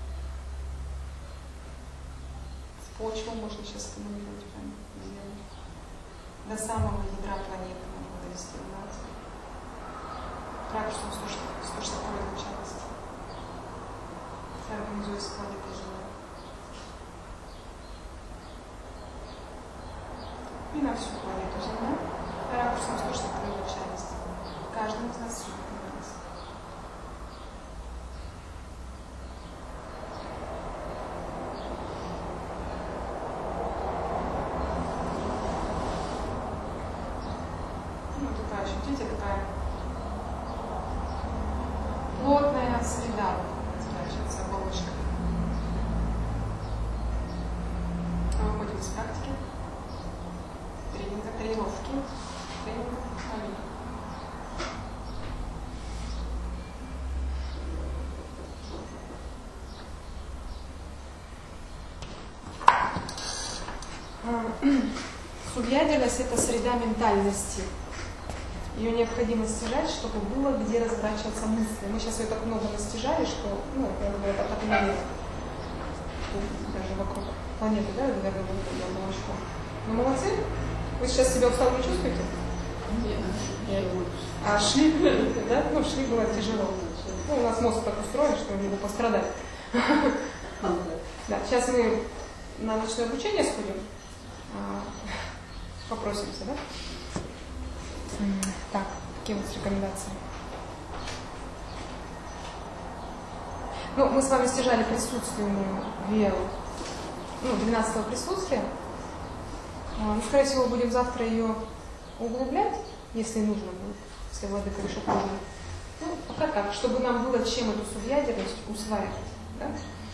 Почву можно сейчас стимулировать прямо в землю. До самого ядра планеты можно довести в нас. Ракурсом сто шестьдесят второй начальности. Организуясь с планетой Земля. И на всю планету Земля. Ракурсом сто шестьдесят второй начальности. Каждый из нас живет на нас. Ну, такая, ощутите, такая плотная среда, значит, оболочка. Мы выходим из практики, тренинга, тренировки, тренинга, аминь. Субъядерность – это среда ментальности. Ее необходимо стяжать, чтобы было где разворачиваться мысли. Мы сейчас ее так много настижали, что, ну, это так и наверное. Даже вокруг планеты, да, наверное, было молочко. Ну, молодцы. Вы сейчас себя устало не чувствуете? Нет. Нет. А шли, да? Ну, шли было тяжело. Ну, у нас мозг так устроен, что у него пострадает. Да, сейчас мы на ночное обучение сходим. Попросимся, да? Так, какие у вас рекомендации? Ну, мы с вами стяжали присутственную веру, ну, двенадцатого присутствия. Ну, скорее всего, будем завтра ее углублять, если нужно будет, если владыка решит нужно. Ну, пока так, чтобы нам было чем эту субъядерность усваивать, да?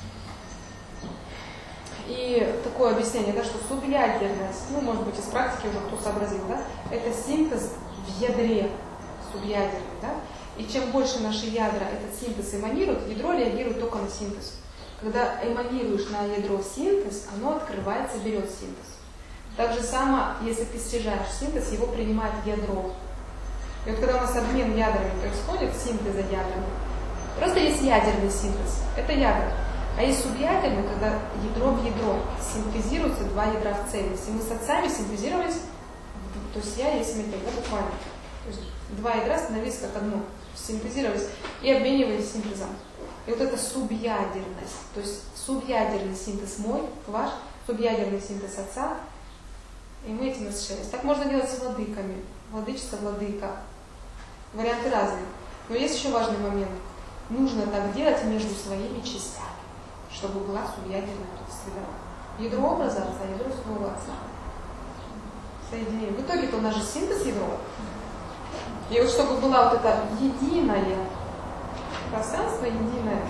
И такое объяснение, да, что субъядерность, ну, может быть, из практики уже кто сообразил, да, это синтез в ядре субъядерный, да, и чем больше наши ядра этот синтез эманируют, ядро реагирует только на синтез. Когда эманируешь на ядро синтез, оно открывается, берет синтез. Так же само, если ты стяжаешь синтез, его принимает ядро. И вот когда у нас обмен ядрами происходит, синтеза ядрами, просто есть ядерный синтез, это ядра. А есть субъядерный, когда ядро в ядро синтезируются два ядра в цельности. Мы с отцами синтезировались, то есть я, есть метод, да, буквально. То есть два ядра становились как одно, синтезировались и обменивались синтезом. И вот это субъядерность, то есть субъядерный синтез мой, ваш, субъядерный синтез отца, и мы этим насыщались. Так можно делать с владыками, владычество, владыка. Варианты разные. Но есть еще важный момент. Нужно так делать между своими частями, чтобы была субъядерная среда. Ядро образа отца, ядро своего отца. Соединение. В итоге-то у нас же синтез ядро. И вот чтобы была вот это единое пространство, единое.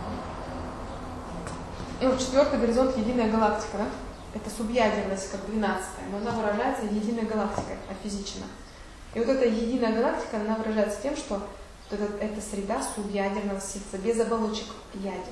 И вот четвертый горизонт, единая галактика, да? Это субъядерность, как двенадцатая, но она выражается единой галактикой, офизично. И вот эта единая галактика, она выражается тем, что вот это, это среда субъядерного синтеза, без оболочек ядер.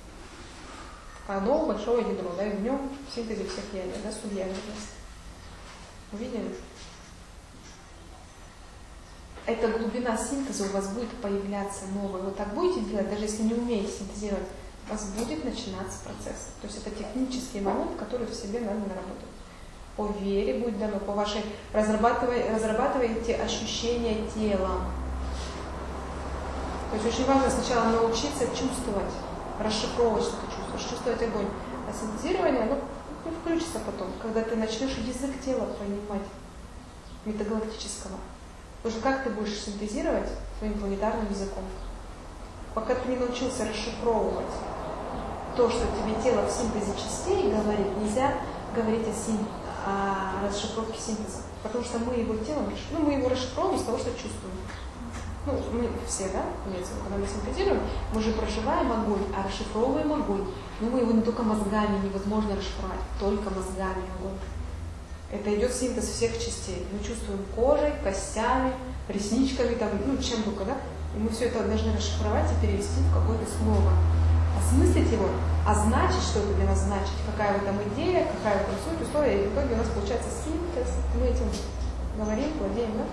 Одно большое ядро, да, и в нем в синтезе всех ядер, да, субъядерность. Увидели? эта глубина синтеза у вас будет появляться новая. Вот так будете делать, даже если не умеете синтезировать, у вас будет начинаться процесс. То есть это технический момент, который в себе надо наработать. По вере будет дано, по вашей... Разрабатывай, разрабатывайте ощущения телом. То есть очень важно сначала научиться чувствовать, расшифровывать что-то чувствуешь, чувствовать огонь. А синтезирование, оно ну, включится потом, когда ты начнешь язык тела понимать, метагалактического. Потому что как ты будешь синтезировать своим планетарным языком? Пока ты не научился расшифровывать то, что тебе тело в синтезе частей говорит, нельзя говорить о, син... о расшифровке синтеза. Потому что мы его телом, ну, мы его расшифровываем из того, что чувствуем. Ну, мы все, да, имеется в виду, когда мы синтезируем, мы же проживаем огонь, а расшифровываем огонь. Но мы его не только мозгами невозможно расшифровать, только мозгами огонь. Это идет синтез всех частей. Мы чувствуем кожей, костями, ресничками, там, ну, чем только, да? И мы все это должны расшифровать и перевести в какое-то слово. Осмыслить его, означить, что это для нас значит, какая в этом идея, какая в этом суть, условия, и в итоге у нас получается синтез. Мы этим говорим, владеем, да?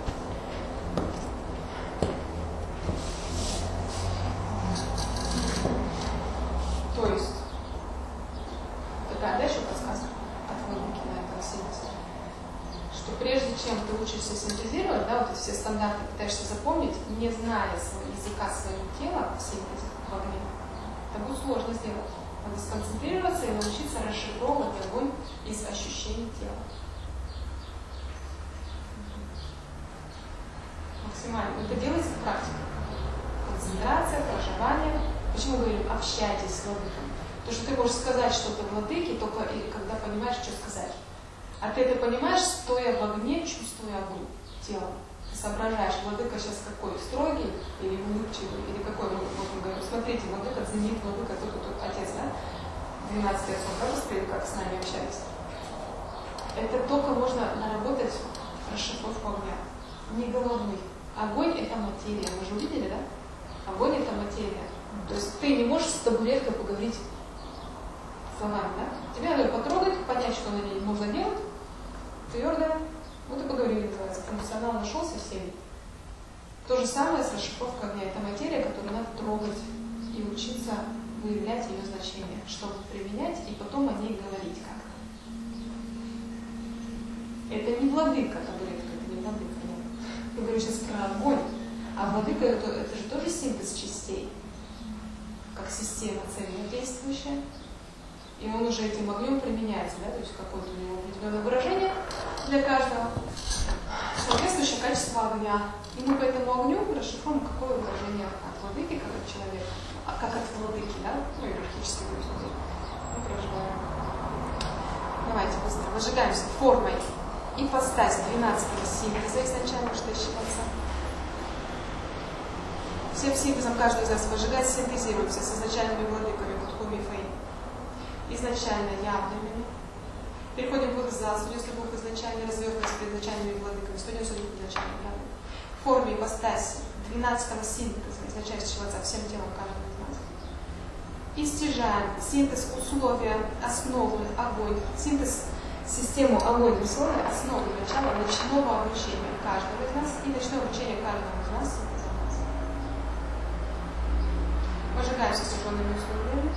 То есть, такая, да, еще подсказка от логики на этом синтезе, что прежде чем ты учишься синтезировать, да, вот все стандарты пытаешься запомнить, не зная своего языка, своего тела в синтезе в огне, это будет сложно сделать. Надо сконцентрироваться и научиться расшифровывать огонь из ощущений тела. Максимально. Это делается в практике. Концентрация, проживание. Почему говорим, общайтесь с владыком? Потому что ты можешь сказать что-то владыке, только когда понимаешь, что сказать. А ты это понимаешь, стоя в огне, чувствуя огонь телом. Ты соображаешь, владыка сейчас какой? Строгий или улыбчивый? Или какой? Вот он говорит, смотрите, владыка ценит, владыка тут, тут, отец, да? двенадцать отцов, да, посмотрели, как с нами общались. Это только можно наработать расшифровку огня. Не головой. Огонь — это материя. Вы же увидели, да? Огонь — это материя. То есть ты не можешь с табуреткой поговорить словами, да? Тебе надо потрогать, понять, что на ней можно делать, твердо, вот и поговорили, называется. Функционал нашелся в себе. То же самое с расшифровкой огня. Это материя, которую надо трогать и учиться выявлять ее значение, чтобы применять и потом о ней говорить как-то. Это не владыка табуретка, это не владыка. Я говорю сейчас про огонь. А владыка это, это же тоже синтез частей, как система цельнодействующая. И он уже этим огнем применяется, да, то есть какое-то у него определенное выражение для каждого, соответствующее качество огня. И мы по этому огню расшифруем, какое выражение от владыки, как от человека, а как от владыки, да, ну, иерархически будет людей. Мы проживаем. Давайте быстро выжигаемся формой. Ипостась двенадцатого синтеза изначально, что считается. Всем синтезом каждый из нас выжигает, синтезируемся с изначальными владыками Будхуми и Фэй. Изначально явными. Переходим в их зал, студенческий дух изначально развертывается с изначальными владыками, студенческий дух изначально явный. В форме ипостаси двенадцатого синтеза, изначально считается всем телом каждого из нас. И стяжаем синтез условия, основы, огонь, синтез систему огонь условия, основы начала ночного обучения каждого из нас и ночного обучения каждого из нас. Выжигаемся с сожженными условиями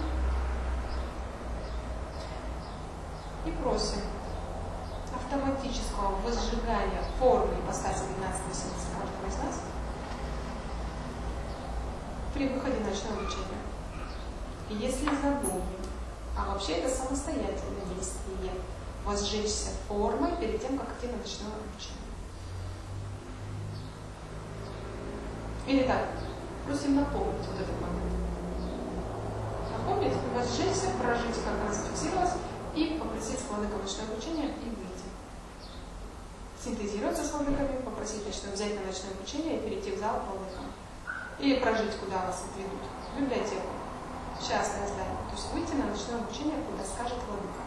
и просим автоматического возжигания формы ипостаси двенадцатого синтеза каждого из нас при выходе на ночное обучение. И если задумаем, а вообще это самостоятельное действие, возжечься формой перед тем, как идти на ночное обучение. Или так, просим напомнить вот этот момент. Напомнить, возжечься, прожить, как она зафиксировалась, и попросить с владыком ночное обучение и выйти. Синтезироваться с владыками, попросить ночное, взять на ночное обучение и перейти в зал к владыкам. Или прожить, куда вас отведут. В библиотеку. Частное здание. То есть выйти на ночное обучение, куда скажет владыка.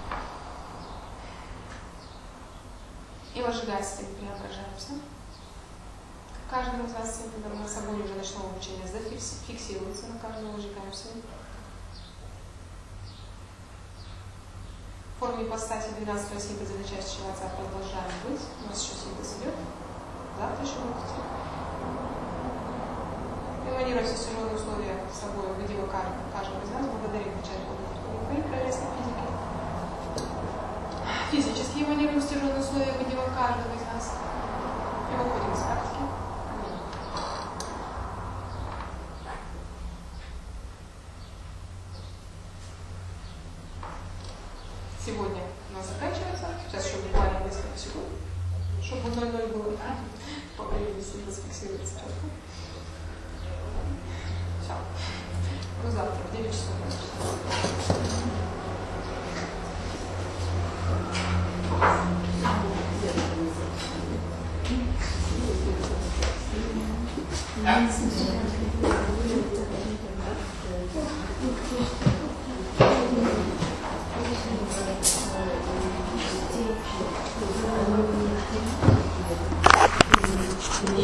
И возжигая с тем преображаемся. Каждый из вас на собой уже ночного обучения зафиксируется, на каждого выжигаемся. В форме ипостаси двенадцатого синтеза начать считаться, продолжаем быть. У нас еще синтез идет. Завтра еще будет идти. Планируя все сложные условия с собой в виде каждого из нас, благодарим начальнику прелестной физики. Физически эманируем стяженные условия в виде каждого из нас. И выходим из практики. Сегодня у нас заканчивается. Сейчас еще буквально несколько секунд, чтобы ноль ноль было. По времени зафиксируется четко. Все. Ну, завтра в девять часов. Thank you.